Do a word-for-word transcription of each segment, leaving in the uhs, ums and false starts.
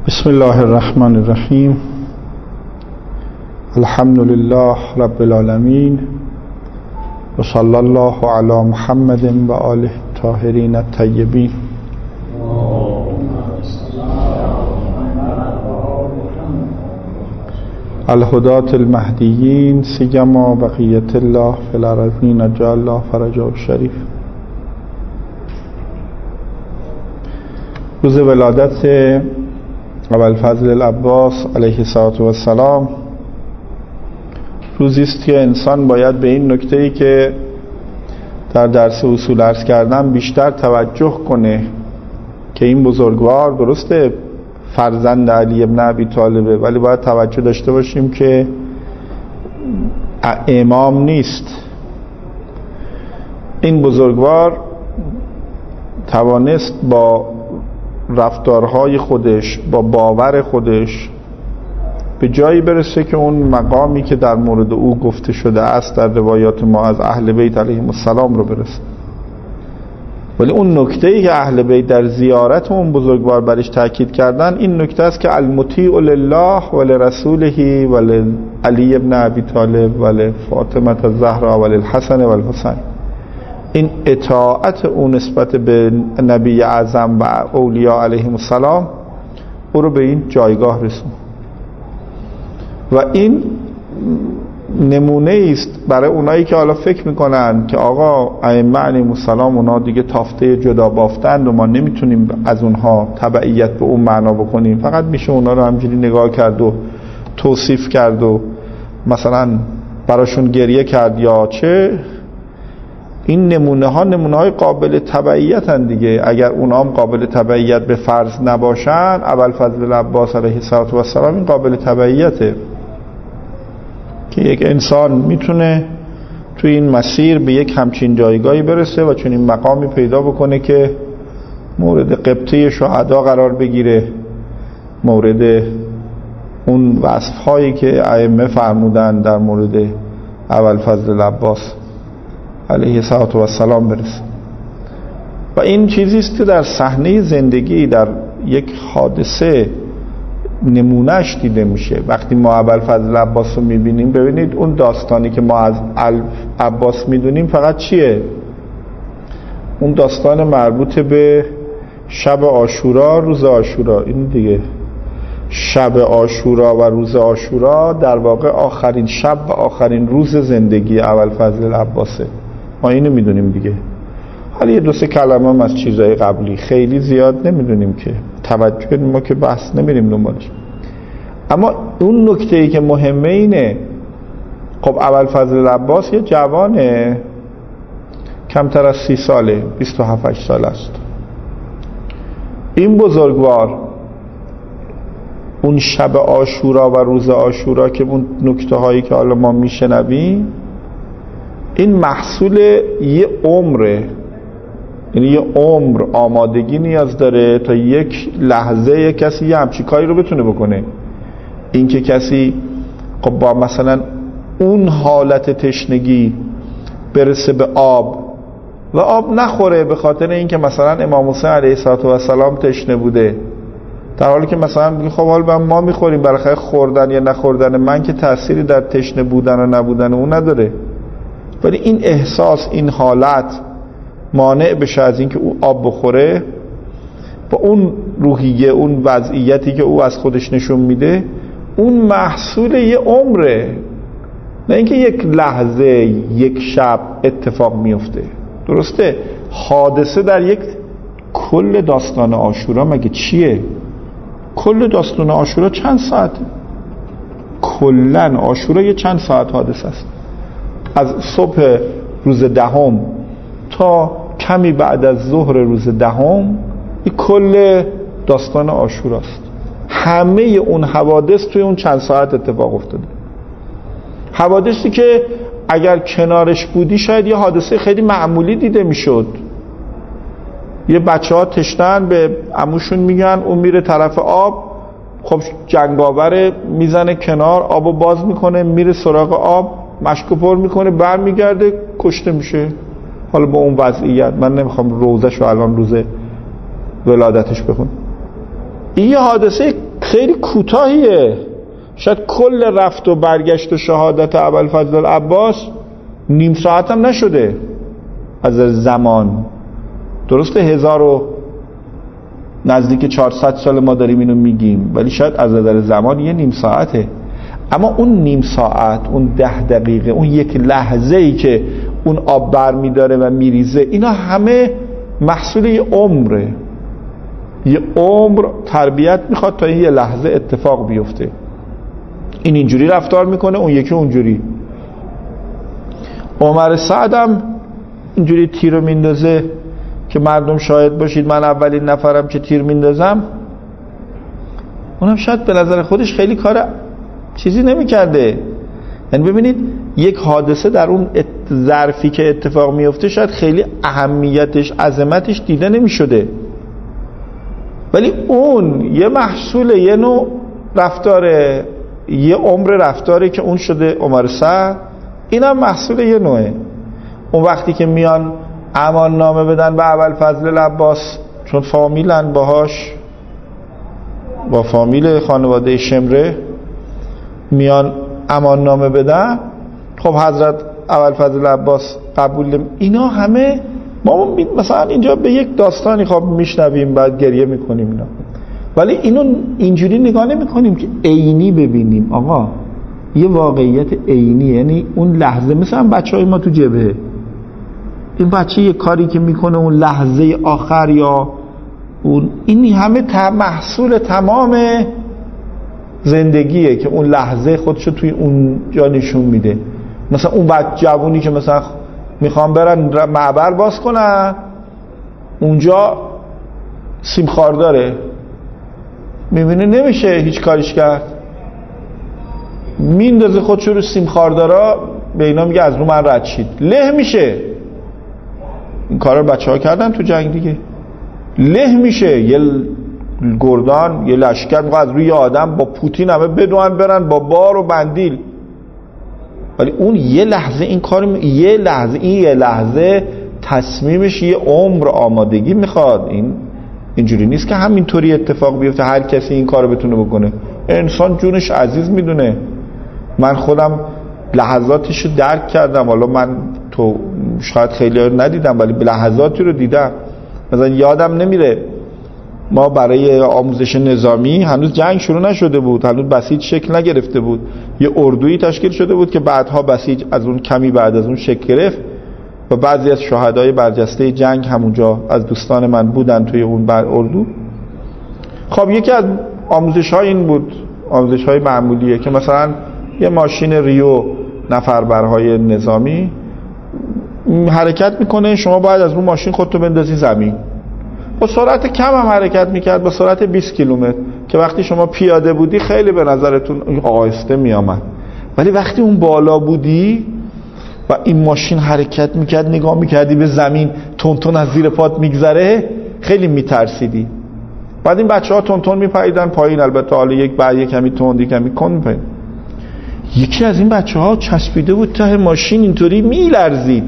بسم الله الرحمن الرحیم. الحمد لله رب العالمین و صلی الله علی محمد و آله الطاهرین الطیبین. الهداة المهدیین سیما بقیت الله فی الارضین جعل الله فرجه الشریف. روز ولادت ابوالفضل العباس علیه السلام روزی است که انسان باید به این نکته‌ای که در درس اصول عرض کردم بیشتر توجه کنه که این بزرگوار درسته فرزند علی ابن ابی طالبه، ولی باید توجه داشته باشیم که امام نیست. این بزرگوار توانست با رفتارهای خودش، با باور خودش به جایی برسه که اون مقامی که در مورد او گفته شده است در روایات ما از اهل بیت علیهم السلام رو برسه. ولی اون نکته‌ای که اهل بیت در زیارت اون بزرگوار برش تاکید کردن این نکته است که المطیع لله و لرسوله و لعلی ابن ابی طالب و لفاطمه الزهرا و للحسن و الحسین. این اطاعت او نسبت به نبی اعظم و اولیاء علیهم السلام او رو به این جایگاه رسون و این نمونه است برای اونایی که حالا فکر میکنن که آقا ائمه علیهم السلام اونا دیگه تافته جدا بافتند و ما نمیتونیم از اونها تبعیت به اون معنا بکنیم، فقط میشه اونا رو همجوری نگاه کرد و توصیف کرد و مثلا براشون گریه کرد یا چه. این نمونه ها نمونه های قابل تبعیت هستند دیگه. اگر اونا هم قابل تبعیت به فرض نباشن، ابوالفضل العباس علیه السلام این قابل تبعیته که یک انسان میتونه توی این مسیر به یک همچین جایگاهی برسه و چون این مقامی پیدا بکنه که مورد قبطه شهدا قرار بگیره، مورد اون وصفهایی که ائمه فرمودن در مورد ابوالفضل العباس علیه السلام برسه. و این چیزی است که در صحنه زندگی در یک حادثه نمونهش دیده میشه. وقتی ما ابوالفضل العباس رو میبینیم، ببینید اون داستانی که ما از عباس میدونیم فقط چیه؟ اون داستان مربوط به شب عاشورا، روز عاشورا. این دیگه شب عاشورا و روز عاشورا در واقع آخرین شب و آخرین روز زندگی ابوالفضل العباسه. ما اینو میدونیم دیگه. حالا یه دو سه کلمه هم از چیزهای قبلی خیلی زیاد نمیدونیم که توجه ما که بحث نمیریم دنبالش. اما اون نکته‌ای که مهمه اینه، خب ابوالفضل العباس یه جوانه، کمتر از سی ساله، بیست و هفت سال است. این بزرگوار اون شب عاشورا و روز عاشورا که اون نکته هایی که حالا ما میشنویم، این محصول یه عمره، یعنی یه عمر آمادگی نیاز داره تا یک لحظه یک کسی یه همچی کاری رو بتونه بکنه. این که کسی خب با مثلا اون حالت تشنگی برسه به آب و آب نخوره به خاطر این که مثلا امام حسین علیه السلام تشنه بوده، در حالی که مثلا میگه خب حالا ما میخوریم، برای خوردن یا نخوردن من که تأثیری در تشنه بودن و نبودن اون نداره. ولی این احساس، این حالت مانع بشه از این که او آب بخوره، با اون روحیه، اون وضعیتی که او از خودش نشون میده، اون محصول یه عمره، نه اینکه یک لحظه یک شب اتفاق میفته. درسته حادثه در یک کل داستان عاشورا مگه چیه؟ کل داستان عاشورا چند ساعته؟ کلن عاشورا یه چند ساعت حادثه است. از صبح روز دهم تا کمی بعد از ظهر روز دهم این کل داستان عاشورا است. همه اون حوادث توی اون چند ساعت اتفاق افتاده. حوادثی که اگر کنارش بودی شاید یه حادثه خیلی معمولی دیده میشد. یه بچه ها تشنن، به عموشون میگن، اون میره طرف آب، خب جنگاور میزنه کنار، آبو باز میکنه، میره سراغ آب، مشکو پر میکنه، برمیگرده، کشته میشه. حالا با اون وضعیت من نمیخوام روزش رو الان روز ولادتش بخون. این یه حادثه خیلی کوتاهیه، شاید کل رفت و برگشت و شهادت ابوالفضل العباس نیم ساعت هم نشده از زمان. درسته هزار و نزدیک چهارصد سال ما داریم اینو میگیم، ولی شاید از نظر زمان یه نیم ساعته. اما اون نیم ساعت، اون ده دقیقه، اون یک لحظه ای که اون آب بر میداره و میریزه، اینا همه محصول یه عمره. یه عمر تربیت میخواد تا این یه لحظه اتفاق بیفته. این اینجوری رفتار میکنه، اون یکی اونجوری. عمر سعد هم اینجوری تیر رو میندازه که مردم شاهد باشید من اولین نفرم که تیر میندازم. اونم شاید به نظر خودش خیلی کار چیزی نمیکرده. یعنی ببینید یک حادثه در اون ظرفی که اتفاق میفته شاید خیلی اهمیتش، عظمتش دیده نمیشده، ولی اون یه محصول یه نوع رفتاره، یه عمر رفتاره که اون شده عمر سعد. اینم محصول یه نوعه. اون وقتی که میان امان نامه بدن به ابوالفضل العباس، چون فامیلن باهاش، با فامیل خانواده شمره میان امان نامه بدن، خب حضرت ابوالفضل العباس قبول. اینا همه ما مثلا اینجا به یک داستانی خب میشنویم بعد گریه میکنیم اینا، ولی اینو اینجوری نگاه نمیکنیم که عینی ببینیم. آقا یه واقعیت عینی، یعنی اون لحظه. مثلا بچهای ما تو جبهه، این بچه یه کاری که میکنه اون لحظه آخر یا اون، این همه محصول تمام زندگیه که اون لحظه خودشو توی اون جا نشون میده. مثلا اون بچه جوونی که مثلا میخوام برن معبر باز کنن، اونجا سیمخوار داره، میبینه نمیشه هیچ کاریش کرد، میندازه خودشو رو سیمخواردارا، به اینا میگه از رو من رد شید، له میشه. این کارا بچه ها کردن تو جنگ دیگه، له میشه. یه گردان، یه لشکر میخواد از روی آدم با پوتین همه بدوان برن با بار و بندیل، ولی اون یه لحظه این کار می... یه لحظه این یه لحظه تصمیمش یه عمر آمادگی میخواد. این اینجوری نیست که همینطوری اتفاق بیفته هر کسی این کارو بتونه بکنه. انسان جونش عزیز میدونه. من خودم لحظاتشو درک کردم، حالا من تو شاید خیلی رو ندیدم ولی لحظاتی رو دیدم. مثلا یادم نمیره ما برای آموزش نظامی، هنوز جنگ شروع نشده بود، هنوز بسیج شکل نگرفته بود، یه اردویی تشکیل شده بود که بعدها بسیج از اون کمی بعد از اون شکل گرفت و بعضی از شهدای برجسته جنگ همونجا از دوستان من بودن توی اون بر اردو. خب یکی از آموزش های این بود، آموزش های معمولیه که مثلا یه ماشین ریو نفربرهای نظامی حرکت میکنه، شما باید از اون ماشین خودتو بندازی زمین. با سرعت کم هم حرکت میکرد، با سرعت بیست کیلومتر، که وقتی شما پیاده بودی خیلی به نظرتون آهسته میامد، ولی وقتی اون بالا بودی و این ماشین حرکت میکرد، نگاه میکردی به زمین تونتون از زیر پات میگذره، خیلی میترسیدی. بعد این بچه ها تونتون میپریدن پایین، البته حالا یک بعد یک کمی تند یک کمی کند میپرید. یکی از این بچه ها چسبیده بود ته ماشین، اینطوری میلرزید.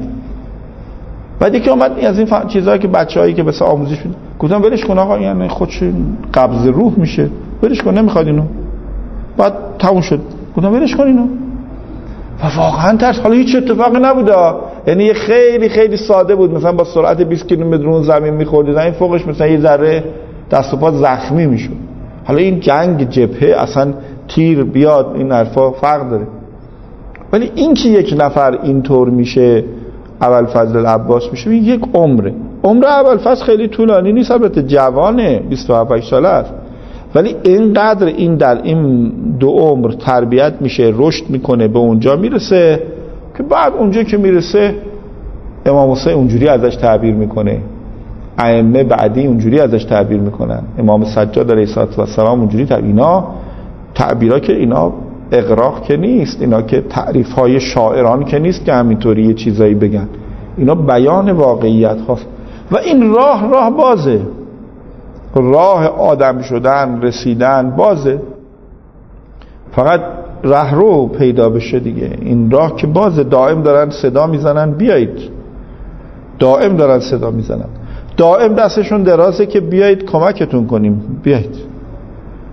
بعد یکی اومد از این چیزایی که بچه‌هایی که بس آموزش میدن، گفتم ولش کن آقا، یعنی خودش قبض روح میشه، ولش کن، نمیخواد اینو. بعد تموم شد، گفتم ولش کن اینو. و واقعا ترس، حالا هیچ اتفاقی نبوده، یعنی خیلی خیلی ساده بود، مثلا با سرعت بیست کیلومتر رو زمین می‌خورد، زمین فوقش مثلا یه ذره دست و پا زخمی میشد. حالا این جنگ جبهه اصلا تیر بیاد این حرفا فرق داره، ولی این که یک نفر اینطور میشه ابوالفضل العباس میشه، این یک عمره. عمر ابوالفضل خیلی طولانی نیست، البته جوانه، بیست و هفت ساله است، ولی اینقدر این در این دو عمر تربیت میشه، رشد میکنه، به اونجا میرسه که بعد اونجا که میرسه امام حسین اونجوری ازش تعبیر میکنه، ائمه بعدی اونجوری ازش تعبیر میکنن، امام سجاد علیه السلام اونجوری تعبیر. اینا تعبیرها که اینا اغراق که نیست، اینا که تعریف های شاعران که نیست که همینطوری یه چیزایی بگن، اینا بیان واقعیت هاست. و این راه راه بازه، راه آدم شدن، رسیدن بازه، فقط راه رو پیدا بشه دیگه. این راه که بازه، دائم دارن صدا میزنن بیایید، دائم دارن صدا میزنن، دائم دستشون درازه که بیایید کمکتون کنیم، بیایید.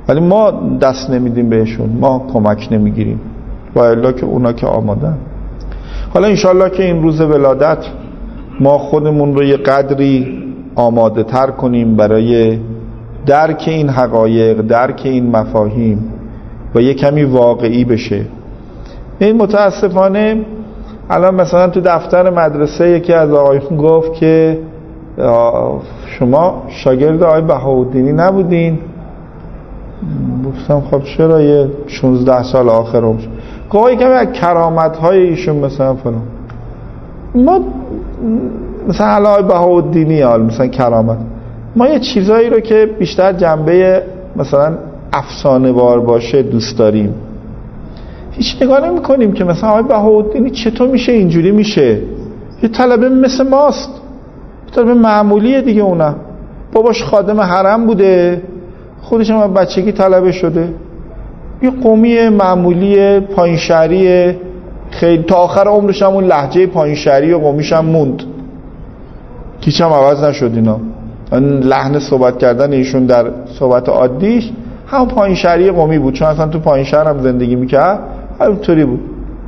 ولی ما دست نمیدیم بهشون، ما کمک نمیگیریم، و الا که اونا که آمادن. حالا انشالله که این روز ولادت ما خودمون رو یه قدری آماده تر کنیم برای درک این حقایق، درک این مفاهیم و یه کمی واقعی بشه. این متاسفانه الان مثلا تو دفتر مدرسه یکی از آقایون گفت که شما شاگرد آقای بهاءالدینی نبودین؟ گفتم خب چرا، یه شانزده سال آخرم شد. گفت کمی از کرامت های ایشون مثلا فلان. ما مثلا آقای بهاءالدینی حال مثلا کرامت، ما یه چیزایی رو که بیشتر جنبه مثلا افسانه وار باشه دوست داریم. هیچ نگاه نمی کنیم که مثلا آقای بهاءالدینی چطور میشه اینجوری میشه. یه طلبه مثل ماست، یه طلبه معمولیه دیگه، اونم باباش خادم حرم بوده، خودش هم بچگی طلبه شده، یه قومی معمولی پایین شهری، خیلی تا آخر عمرش هم اون لهجه پایین شهری و قومیش هم موند، هیچ هم عوض نشد. اینا لحن صحبت کردن ایشون در صحبت عادیش همون پایین شهری قومی بود، چون اصلا تو پایین شهر هم زندگی میکرد، همینطوری بود.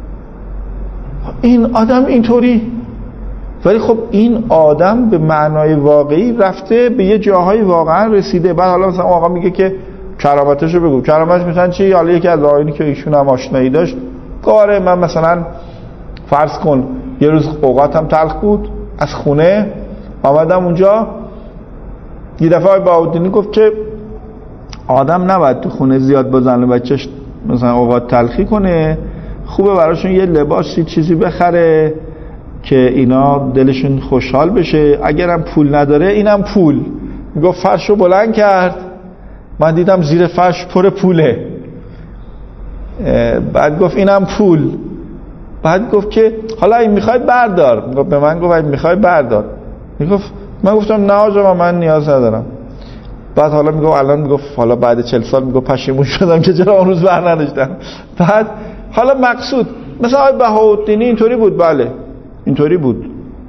این آدم اینطوری، ولی خب این آدم به معنای واقعی رفته به یه جاهای واقعا رسیده. بعد حالا مثلا آقا میگه که کرامتشو بگو، کرامتش مثلا چی؟ حالا یکی از آقایونی که ایشون هم آشنایی داشت کاره، من مثلا فرض کن یه روز اوقاتم تلخ بود، از خونه آمدم اونجا، یه دفعه آقای بهاءالدینی گفت که آدم نباید تو خونه زیاد با زن و بچه‌ش مثلا اوقات تلخی کنه، خوبه براشون یه لباسی چیزی بخره که اینا دلشون خوشحال بشه، اگرم پول نداره اینم پول. میگفت فرشو بلند کرد، من دیدم زیر فرش پر پوله، بعد گفت اینم پول، بعد گفت که حالا این میخوای بردار. میگفت به من گفت این میخوای بردار. میگفت من گفتم نه آقا من نیاز ندارم. بعد حالا میگفت الان میگفت حالا بعد چهل سال میگفت پشیمون شدم که چرا اون روز بر نداشتم. بعد حالا مقصود مثلا آقای بهاءالدینی اینطوری بود، بله اینطوری بود.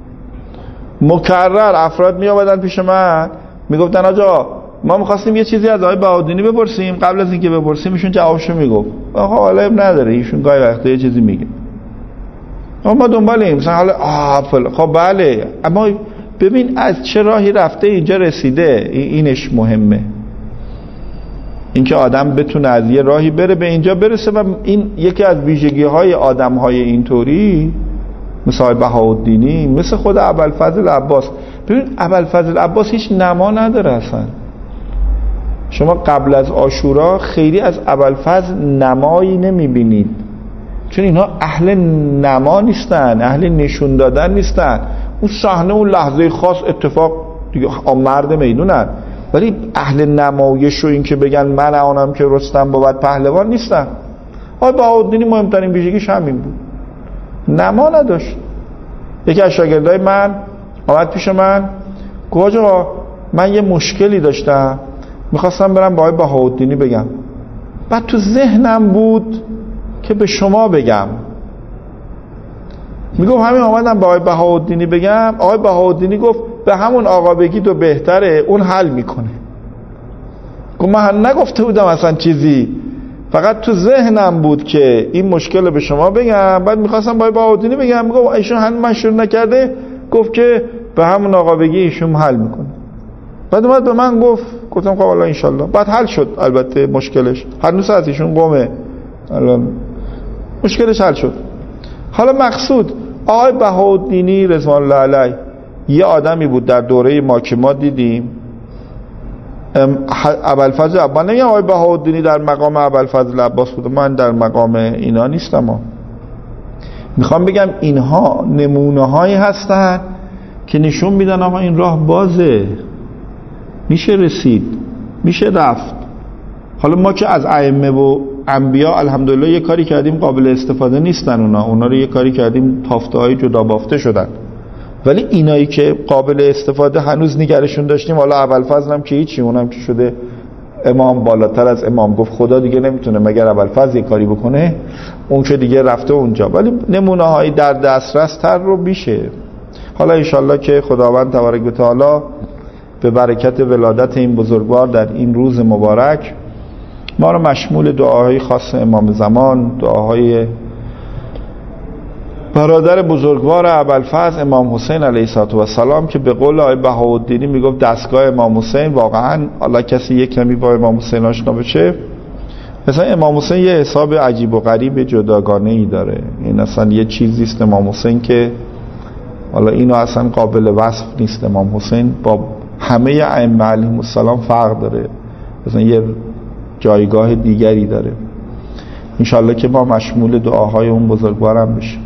مکرر افراد می آمدن پیش من میگفتن آقا ما می‌خواستیم یه چیزی از آقای بهاءالدینی بپرسیم، قبل از اینکه بپرسیم ایشون جوابشو میگفت. آقا حالا اب نداره، ایشون گاهی وقتا یه چیزی میگه، ما دنبالیم مثلا حالا آ خب بله، اما ببین از چه راهی رفته اینجا رسیده. اینش مهمه، اینکه آدم بتونه از یه راهی بره به اینجا برسه. و این یکی از ویژگی‌های آدم‌های اینطوری مثل بهاءالدینی، مثل خود ابوالفضل عباس. ببین ابوالفضل عباس هیچ نما نداره اصلا. شما قبل از عاشورا خیلی از ابوالفضل نمایی نمیبینید، چون اینا اهل نما نیستن، اهل نشون دادن نیستن. اون صحنه اون لحظه خاص اتفاق دیگه مرد میدونن، ولی اهل نمایش و این که بگن من آنم که رستم بود پهلوان نیستن. آقای بهاءالدینی مهمترین ویژگیش همین بود، نما نداشت. یکی از شاگردای من آمد پیش من گفت آقا من یه مشکلی داشتم، میخواستم برم با آقای بهاءالدینی بگم، بعد تو ذهنم بود که به شما بگم. میگفت همین آمدم با آقای بهاءالدینی بگم. آقای بهاءالدینی گفت به همون آقا بگی تو بهتره، اون حل میکنه. گفت من نگفته بودم اصلا چیزی، فقط تو ذهنم بود که این مشکل به شما بگم، بعد میخواستم با آقای بهاءالدینی بگم. میگفت ایشون هنوز من شروع نکرده، گفت که به همون آقا بگی ایشون حل میکنه. بعد اومد به من گفت، گفتم خب والله ان شاء الله. بعد حل شد البته مشکلش، هنوز از ایشون قومه، الان مشکلش حل شد. حالا مقصود آقای بهاءالدینی رضوان الله علیه یه آدمی بود در دوره ما که ما دیدیم. ابوالفضل عباس، نمیگم آقای بهاءالدینی در مقام ابوالفضل عباس بود، من در مقام اینا نیستم. ها. میخوام بگم اینها نمونه هایی هستن که نشون میدن آقا این راه بازه، میشه رسید، میشه رفت. حالا ما که از ائمه و انبیا الحمدلله یه کاری کردیم قابل استفاده نیستن، اونا اونا رو یه کاری کردیم تافته های جدا بافته شدن، ولی اینایی که قابل استفاده هنوز نگرشون داشتیم. حالا ابوالفضل هم که هیچی، اونم که شده امام بالاتر از امام، گفت خدا دیگه نمیتونه مگر ابوالفضل یه کاری بکنه، اون که دیگه رفته اونجا. ولی نمونه های در دسترس تر رو میشه. حالا انشالله که خداوند تبارک و تعالی به برکت ولادت این بزرگوار در این روز مبارک ما رو مشمول دعاهای خاص امام زمان، دعاهای برادر بزرگوار ابوالفضل امام حسین علیه السلام که به قول آقای بهاءالدینی میگفت دستگاه امام حسین، واقعا الله کسی یک کمی با امام حسین آشنا بشه، مثلا امام حسین یه حساب عجیب و غریب جداگانه ای داره. این اصلا یه چیزی است امام حسین که حالا اینو اصلا قابل وصف نیست. امام حسین با همه ائمه علیهم السلام فرق داره، مثلا یه جایگاه دیگری داره. انشالله که ما مشمول دعاهای اون بزرگوارم بشیم.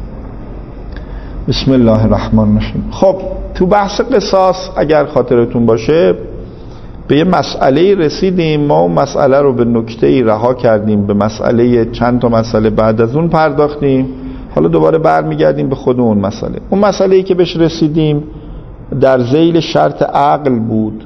بسم الله الرحمن الرحیم. خب تو بحث قصاص اگر خاطرتون باشه به یه مسئله رسیدیم، ما اون مسئله رو به نکته‌ای رها کردیم، به مسئله چند تا مسئله بعد از اون پرداختیم. حالا دوباره برمیگردیم به خود اون مسئله. اون مسئله‌ای که بهش رسیدیم در ذیل شرط عقل بود،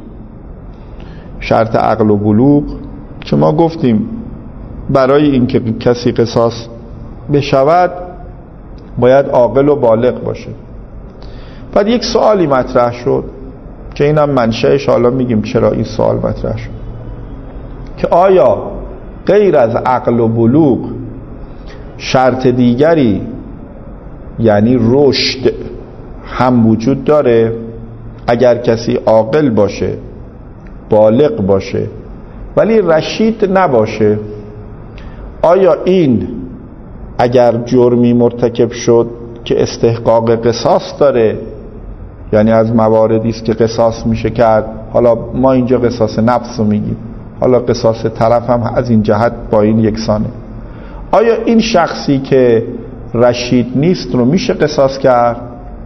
شرط عقل و بلوغ، که ما گفتیم برای اینکه کسی قصاص بشود باید عاقل و بالغ باشه. بعد یک سوالی مطرح شد که اینم منشأش، حالا میگیم چرا این سوال مطرح شد، که آیا غیر از عقل و بلوغ شرط دیگری یعنی رشد هم وجود داره؟ اگر کسی عاقل باشه، بالغ باشه ولی رشید نباشه، آیا این اگر جرمی مرتکب شد که استحقاق قصاص داره، یعنی از مواردی است که قصاص میشه کرد، حالا ما اینجا قصاص نفس رو میگیم، حالا قصاص طرف هم از این جهت با این یکسانه، آیا این شخصی که رشید نیست رو میشه قصاص کرد؟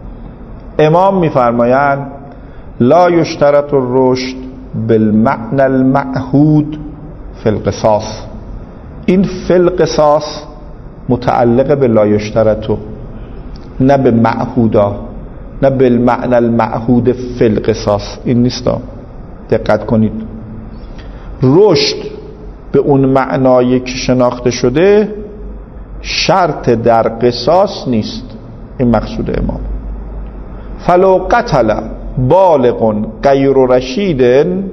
امام میفرمایند لا یشترط الرشد بالمعنى المعهود فی القصاص. این فی القصاص متعلق به لا یشترطو، نه به معهودا، نه بالمعنى المعهود فی القصاص. این نیستا، دقت کنید. رشد به اون معنایی که شناخته شده شرط در قصاص نیست. این مقصود امام. فلو قتل بالغ غیر رشید،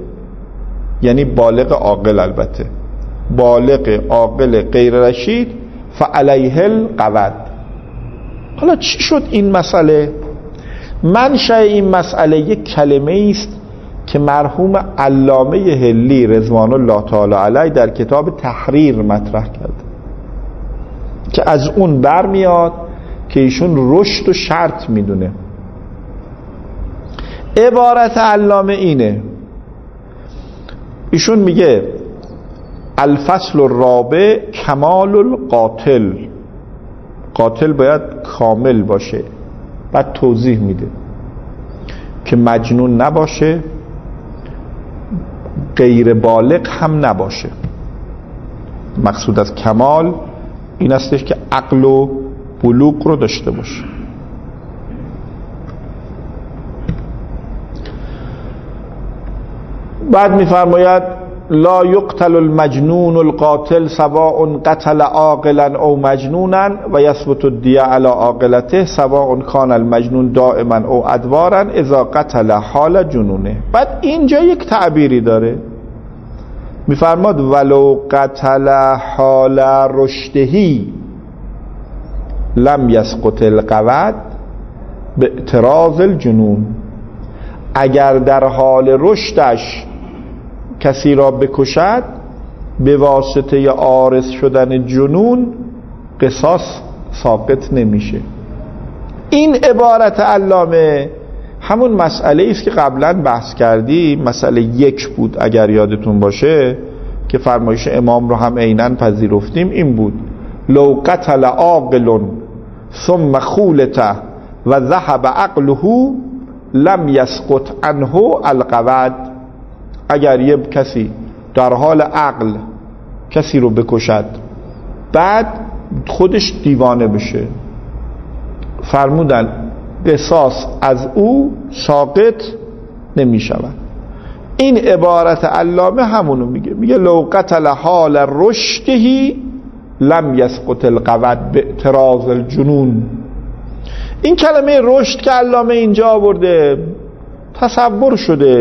یعنی بالغ عاقل، البته بالغ عاقل غیر رشید، فعلیه القود. حالا چی شد این مسئله؟ منشأ این مسئله یک کلمه است که مرحوم علامه حلی رضوان الله تعالی علیه در کتاب تحریر مطرح کرد، که از اون برمیاد که ایشون رشد و شرط میدونه. عبارت علامه اینه، ایشون میگه الفصل الرابع کمال القاتل، قاتل باید کامل باشه. بعد توضیح میده که مجنون نباشه، غیر بالغ هم نباشه. مقصود از کمال این استش که عقل و بلوغ رو داشته باشه. بعد میفرماید لا یقتل المجنون القاتل سواء قتل عاقلا او مجنونا و یثبت الدیه علی عاقلته سواء کان المجنون دائما او ادوارا اذا قتل حال جنونه. بعد اینجا یک تعبیری داره، میفرماد ولو قتل حال رشدهی لم یسقط القود به اعتراض الجنون. اگر در حال رشدش کسی را بکشد به واسطه عارض شدن جنون قصاص ساقط نمیشه. این عبارت علامه همون مسئله است که قبلا بحث کردیم، مسئله یک بود اگر یادتون باشه، که فرمایش امام رو هم عیناً پذیرفتیم. این بود لو قتل عاقل ثم خولته و ذهب عقله لم یسقط عنه القود. اگر یه کسی در حال عقل کسی رو بکشد بعد خودش دیوانه بشه، فرمودن قصاص از او ساقط نمی شود. این عبارت علامه همونو میگه، میگه لو قتل حال رشدهی لم یسقط القود به اعتراض الجنون. این کلمه رشد که علامه اینجا آورده تصور شده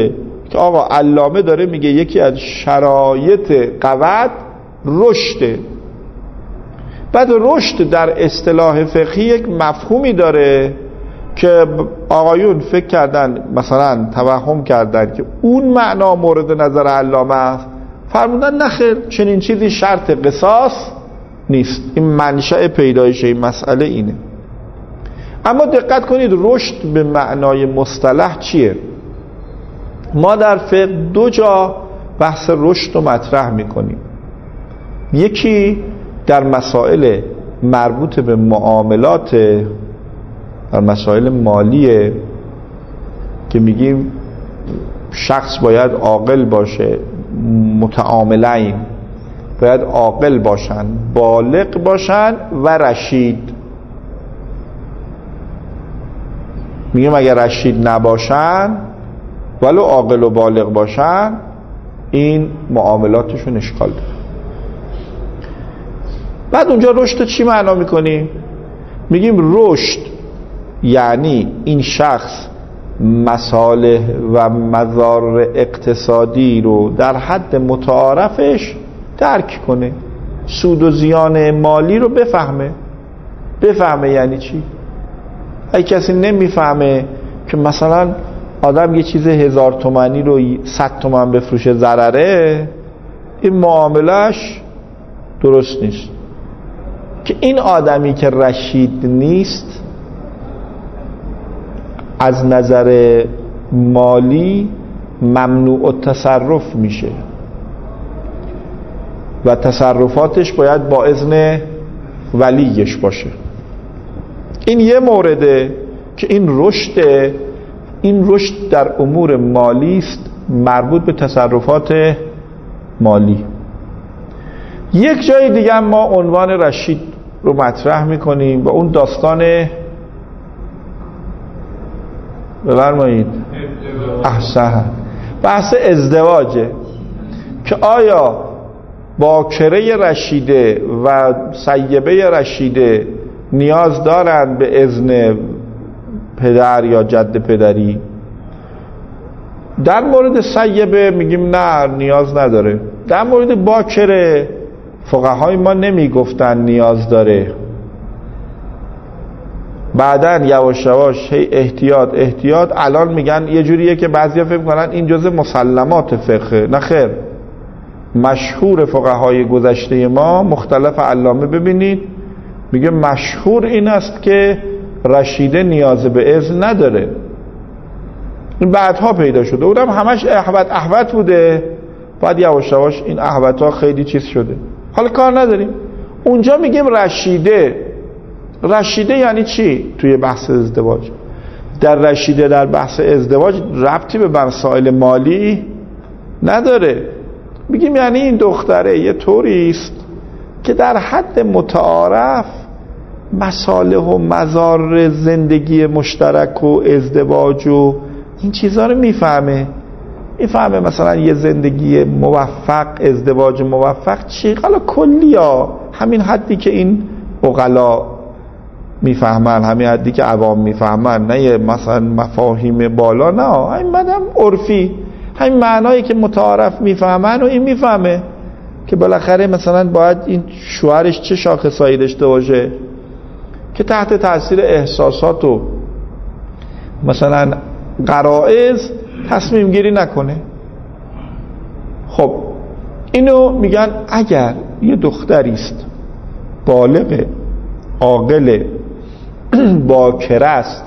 که آقا علامه داره میگه یکی از شرایط قوت رشده. بعد رشد در اصطلاح فقهی یک مفهومی داره که آقایون فکر کردن، مثلا توهم کردن که اون معنا مورد نظر علامه است، فرمودن نخیر، چنین چیزی شرط قصاص نیست. این منشأ پیدایش این مسئله اینه. اما دقت کنید رشد به معنای مصطلح چیه؟ ما در فقه دو جا بحث رشد رو مطرح میکنیم. یکی در مسائل مربوط به معاملات، در مسائل مالیه که میگیم شخص باید عاقل باشه، متعاملین باید عاقل باشن، بالغ باشن و رشید. میگیم اگر رشید نباشن ولو عاقل و بالغ باشن این معاملاتشون اشکال داره. بعد اونجا رشد چی معنا میکنیم؟ میگیم رشد یعنی این شخص مصالح و مضار اقتصادی رو در حد متعارفش درک کنه، سود و زیان مالی رو بفهمه. بفهمه یعنی چی؟ اگه کسی نمیفهمه که مثلا آدم یه چیز هزار تومانی رو صد تومن بفروشه ضرره، این معاملش درست نیست. که این آدمی که رشید نیست از نظر مالی ممنوع التصرف میشه و تصرفاتش باید با اذن ولیش باشه. این یه مورده که این رشد این رشد در امور مالی است، مربوط به تصرفات مالی. یک جای دیگه ما عنوان رشید رو مطرح میکنیم و اون داستان بفرمایید احسن بحث ازدواجه که آیا باکره رشیده و سیبه رشیده نیاز دارند به اذن پدر یا جد پدری؟ در مورد سیبه میگیم نه نیاز نداره. در مورد باکره فقهای ما نمیگفتن نیاز داره. بعدن یواش یواش هی احتیاط احتیاط الان میگن یه جوریه که بعضیا فکر کنن این جزء مسلمات فقه. نه خیر، مشهور فقهای گذشته ما مختلف علامه ببینید میگه مشهور این است که رشیده نیاز به اذن نداره. این بعدها پیدا شده، اونم همش احوت احوت بوده، بعد یواش یواش این احوت ها خیلی چیز شده. حالا کار نداریم. اونجا میگیم رشیده. رشیده یعنی چی توی بحث ازدواج؟ در رشیده در بحث ازدواج ربطی به مسائل مالی نداره. میگیم یعنی این دختره یه طوری است که در حد متعارف مصالح و مضار زندگی مشترک و ازدواج و این چیزها رو میفهمه. میفهمه مثلا یه زندگی موفق، ازدواج موفق چی؟ حالا کلی ها همین حدی که این عقلا میفهمن، همین حدی که عوام میفهمن، نه یه مثلا مفاهیم بالا، نه همین مدام عرفی، همین معنایی که متعارف میفهمن و این میفهمه که بالاخره مثلا باید این شوهرش چه شاخصایی داشته باشه که تحت تاثیر احساسات و مثلا غرائز تصمیم گیری نکنه. خب اینو میگن اگر یه دختری است بالغ، عاقل، باکره است،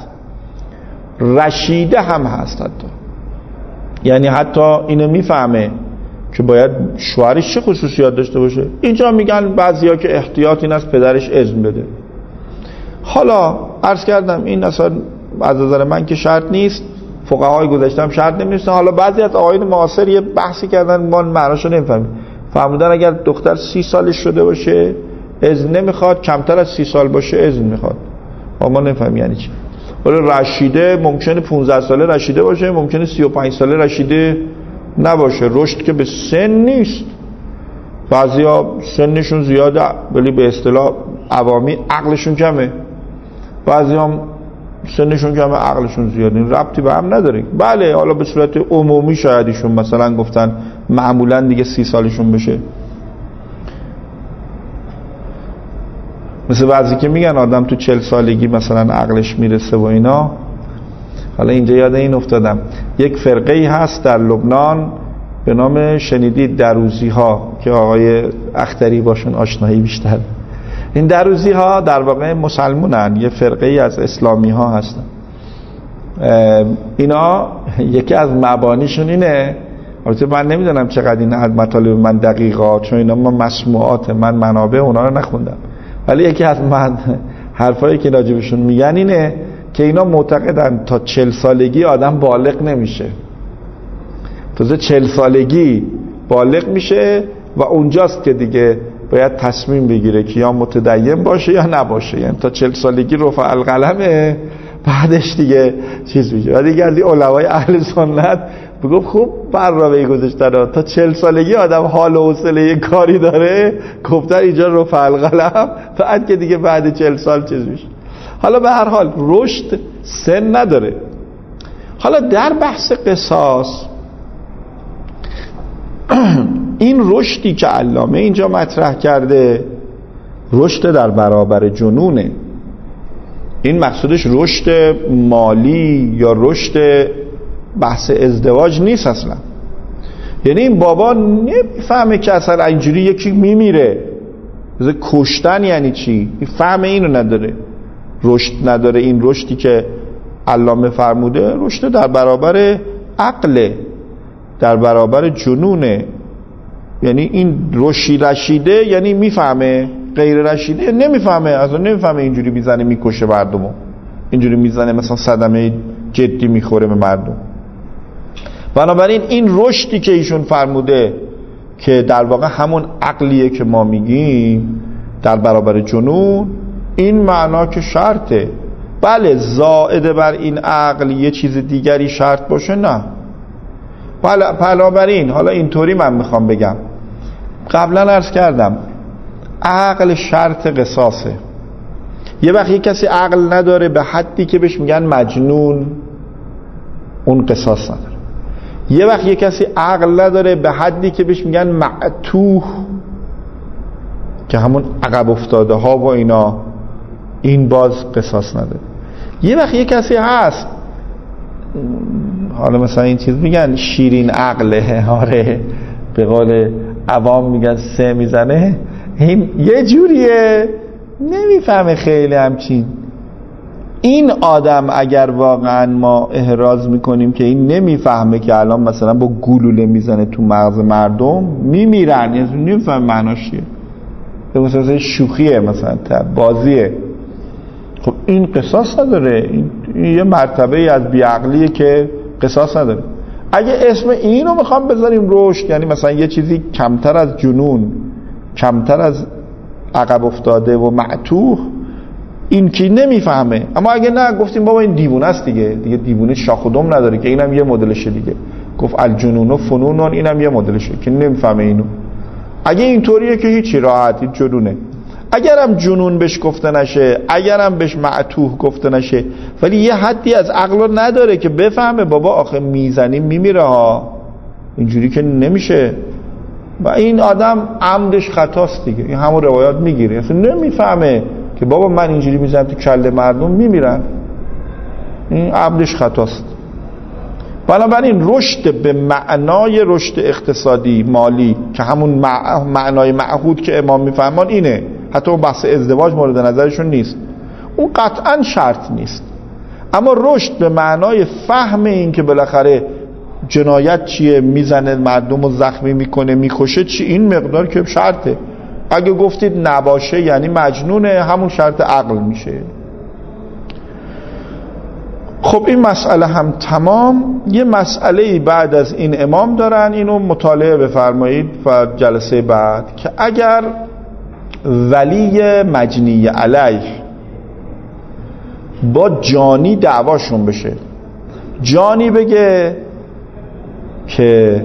رشیده هم هست، حتی یعنی حتی اینو میفهمه که باید شوهرش چه خصوصیات داشته باشه. اینجا میگن بعضیا که احتیاط این است پدرش اذن بده. حالا عرض کردم این اصلا از نظر من که شرط نیست، فقهای گذشته هم شرط نمی‌دونستن. حالا بعضی از آقایون معاصر یه بحثی کردن ما معناشو نمی‌فهمیم، فهمیدن اگر دختر سی سالش شده باشه اذن نمیخواد، کمتر از سی سال باشه اذن میخواد. ما نمی‌فهمیم یعنی چی. ولی رشیده ممکنه پانزده ساله رشیده باشه، ممکنه سی و پنج ساله رشیده نباشه. رشد که به سن نیست. بعضیا سنشون زیاده ولی به اصطلاح عوامی عقلشون کمه. بعضی هم سنشون کمه، عقلشون زیاده، این ربطی به هم نداره. بله حالا به صورت عمومی شاید ایشون مثلا گفتن معمولا دیگه سی سالشون بشه، مثل بعضی که میگن آدم تو چل سالگی مثلا عقلش میرسه و اینا. حالا اینجا یاد این افتادم، یک فرقه ای هست در لبنان به نام شنیدید دروزی ها که آقای اختری باشون آشنایی بیشتر. این دروزی ها در واقع مسلمونن، یه فرقه ای از اسلامی ها هستن. اینا یکی از مبانیشون اینه، البته من نمیدونم چقدر این مطالب من دقیقا، چون اینا ما مسموعات، من منابع اونا رو نخوندم، ولی یکی از من حرفایی که راجبشون میگن اینه که اینا معتقدن تا چل سالگی آدم بالغ نمیشه، تازه چل سالگی بالغ میشه و اونجاست که دیگه باید تصمیم بگیره که یا متدین باشه یا نباشه. یعنی تا چل سالگی رفع القلمه، بعدش دیگه چیز میشه. و دیگه از این علمای اهل سنت بگم خوب برنامه‌ای گذاشتن تا چل سالگی آدم حال و حوصله یه کاری داره، گفتن اینجا رفع القلم، بعد که دیگه بعد چل سال چیز میشه. حالا به هر حال رشد سن نداره. حالا در بحث قصاص این رشدی که علامه اینجا مطرح کرده رشد در برابر جنونه. این مقصودش رشد مالی یا رشد بحث ازدواج نیست اصلا. یعنی این بابا نمیفهمه که اصلا اینجوری یکی میمیره، کشتن یعنی چی، این فهم اینو نداره، رشد نداره. این رشدی که علامه فرموده رشد در برابر عقل، در برابر جنونه. یعنی این رشی رشیده یعنی میفهمه، غیر رشیده نمیفهمه، اصلا نمیفهمه، اینجوری میزنه میکشه مردمو، اینجوری میزنه مثلا صدمه جدی میخوره به مردم. بنابراین این رشدی که ایشون فرموده که در واقع همون عقلیه که ما میگیم در برابر جنون، این معنا که شرطه. بله زائد بر این عقل یه چیز دیگری شرط باشه نه. بله بنابراین حالا اینطوری من میخوام بگم، قبلا عرض کردم عقل شرط قصاصه. یه وقت یه کسی عقل نداره به حدی که بهش میگن مجنون، اون قصاص نداره. یه وقت یه کسی عقل نداره به حدی که بهش میگن معتوه، که همون عقب افتاده ها و اینا، این باز قصاص نداره. یه وقت یه کسی هست حالا مثلا این چیز میگن شیرین عقله، آره به قول عوام میگن سه میزنه، این یه جوریه نمیفهمه خیلی همچین. این آدم اگر واقعا ما احراز میکنیم که این نمیفهمه که الان مثلا با گلوله میزنه تو مغز مردم میمیرن، یعنی نمیفهمه معناش چیه، مثلا شوخیه، مثلا بازیه، خب این قصاص نداره. این یه مرتبه از بیعقلیه که قصاص نداره. اگه اسم اینو میخوام بذاریم رشد، یعنی مثلا یه چیزی کمتر از جنون، کمتر از عقب افتاده و معتوه، این که نمیفهمه. اما اگه نه گفتیم بابا این دیوونه است دیگه، دیگه دیوونه شاخ و دم نداره که اینم یه مدلشه دیگه، گفت الجنون و فنون، اینم یه مدلشه که نمیفهمه اینو. اگه اینطوریه که هیچی، راحتی جنونه. اگرم جنون بهش گفته نشه، اگرم بهش معتوه گفته نشه، ولی یه حدی از عقل نداره که بفهمه بابا آخه میزنیم میمیره ها، اینجوری که نمیشه. و این آدم عمدش خطاست دیگه، این همون روایات میگیره، اصلا نمیفهمه که بابا من اینجوری میزنم تو کله مردم میمیرن، این عمدش خطاست. بنابراین رشد به معنای رشد اقتصادی مالی که همون معنای معهود که امام میفهمان اینه، حتی اون بحث ازدواج مورد نظرشون نیست، اون قطعا شرط نیست. اما رشد به معنای فهم این که بالاخره جنایت چیه، میزنه مردم رو زخمی میکنه میکشه چی، این مقدار که شرطه. اگه گفتید نباشه یعنی مجنونه، همون شرط عقل میشه. خب این مسئله هم تمام. یه مسئله بعد از این امام دارن، اینو مطالعه بفرمایید و جلسه بعد، که اگر ولی مجنی علیه با جانی دعواشون بشه، جانی بگه که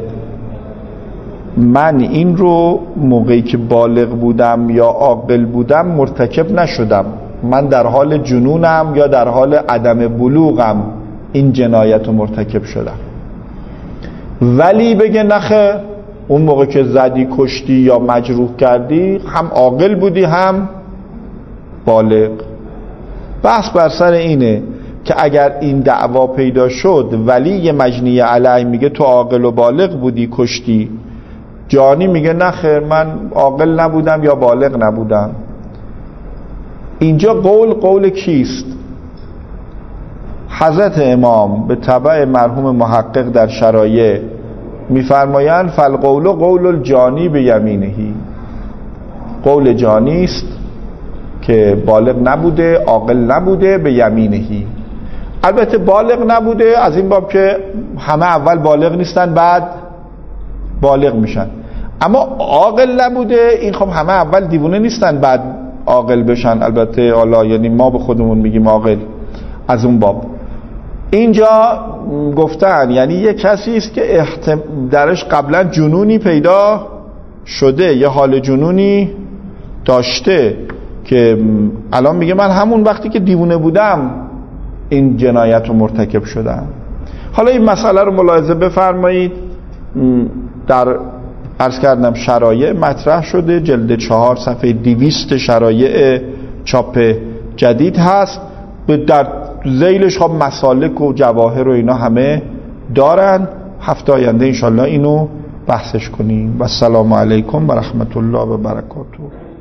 من این رو موقعی که بالغ بودم یا عاقل بودم مرتکب نشدم، من در حال جنونم یا در حال عدم بلوغم این جنایت رو مرتکب شدم. ولی بگه نخه اون موقع که زدی کشتی یا مجروح کردی هم عاقل بودی هم بالغ. بحث بر سر اینه که اگر این دعوا پیدا شد ولی مجنی علیه میگه تو عاقل و بالغ بودی کشتی، جانی میگه نخیر من عاقل نبودم یا بالغ نبودم، اینجا قول قول کیست؟ حضرت امام به تبع مرحوم محقق در شرایع میفرمایند فالقول قول الجانی به یمینهی، قول جانی است که بالغ نبوده عاقل نبوده به یمینهی. البته بالغ نبوده از این باب که همه اول بالغ نیستن بعد بالغ میشن، اما عاقل نبوده این خب همه اول دیوونه نیستن بعد عاقل بشن. البته حالا یعنی ما به خودمون میگیم عاقل از اون باب. اینجا گفتن یعنی یه کسی است که احتم... درش قبلا جنونی پیدا شده یا حال جنونی داشته که الان میگه من همون وقتی که دیوونه بودم این جنایت رو مرتکب شدم. حالا این مسئله رو ملاحظه بفرمایید، در عرض کردم شرایع مطرح شده، جلد چهار صفحه دویست شرایع چاپ جدید هست، در ذیلش خب مسالک و جواهر و اینا همه دارن. هفته آینده انشالله اینو بحثش کنیم. و السلام علیکم و رحمت الله و برکاته.